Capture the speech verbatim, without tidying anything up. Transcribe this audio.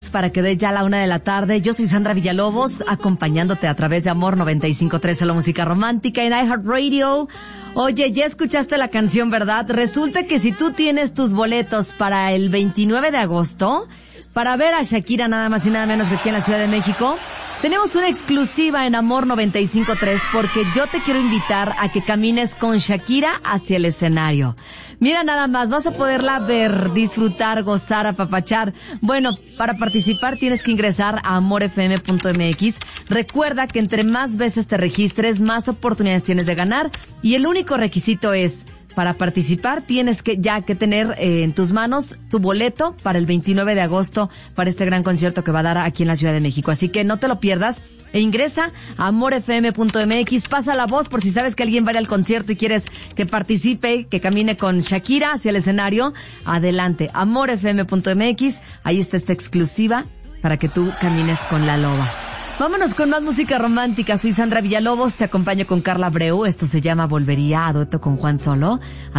minutos para que dé ya la una de la tarde. Yo soy Sandra Villalobos, acompañándote a través de Amor noventa y cinco punto tres, la música romántica en iHeartRadio. Oye, ya escuchaste la canción, ¿verdad? Resulta que si tú tienes tus boletos para el veintinueve de agosto, para ver a Shakira nada más y nada menos que aquí en la Ciudad de México, tenemos una exclusiva en Amor noventa y cinco punto tres porque yo te quiero invitar a que camines con Shakira hacia el escenario. Mira nada más, vas a poderla ver, disfrutar, gozar, apapachar. Bueno, para participar tienes que ingresar a amor f m punto m x. Recuerda que entre más veces te registres, más oportunidades tienes de ganar. Y el único requisito es, para participar tienes que ya que tener eh, en tus manos tu boleto para el veintinueve de agosto para este gran concierto que va a dar aquí en la Ciudad de México. Así que no te lo pierdas e ingresa a amor f m punto m x, pasa la voz por si sabes que alguien va a ir al concierto y quieres que participe, que camine con Shakira hacia el escenario. Adelante, amor f m punto m x, ahí está esta exclusiva para que tú camines con la loba. Vámonos con más música romántica. Soy Sandra Villalobos, te acompaño con Carla Abreu. Esto se llama Volvería, a dueto con Juan Solo.